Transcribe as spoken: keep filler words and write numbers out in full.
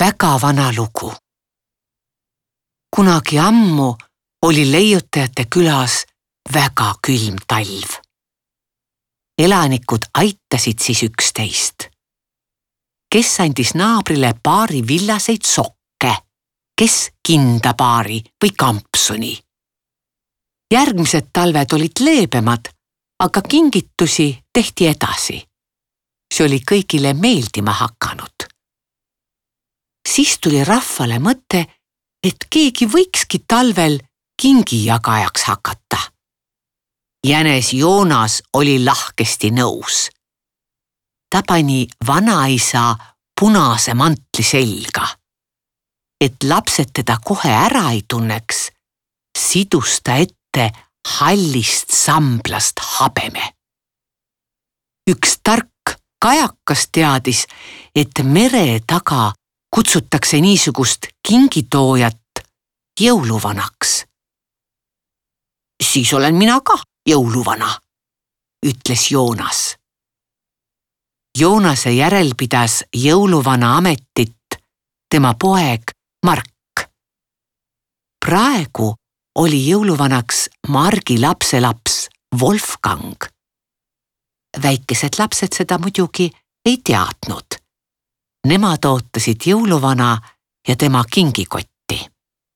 väga vana lugu. Kunagi ammu oli leiutajate külas väga külm talv. Elanikud aitasid siis üksteist. Kes andis naabrile paari villaseid sokke, kes kindapaari või kampsuni. Järgmised talved olid leebemad, aga kingitusi tehti edasi. See oli kõigile meeldima hakanud. Siis tuli rahvale mõte, et keegi võikski talvel kingijagajaks hakata. Jänes Joonas oli lahkesti nõus. Ta pani vanaisa punase mantli selga. Et lapsed teda kohe ära ei tunneks, sidus ta ette hallist samblast habeme. Üks tark kajakas teadis, et mere taga kutsutakse niisugust kingitoojat jõuluvanaks. Siis olen mina ka jõuluvana, ütles Joonas. Joonase järel pidas jõuluvana ametit tema poeg Mark. Praegu oli jõuluvanaks Margi lapselaps Wolfgang. Väikesed lapsed seda muidugi ei teadnud. Nemad ootasid jõuluvana ja tema kingikotti.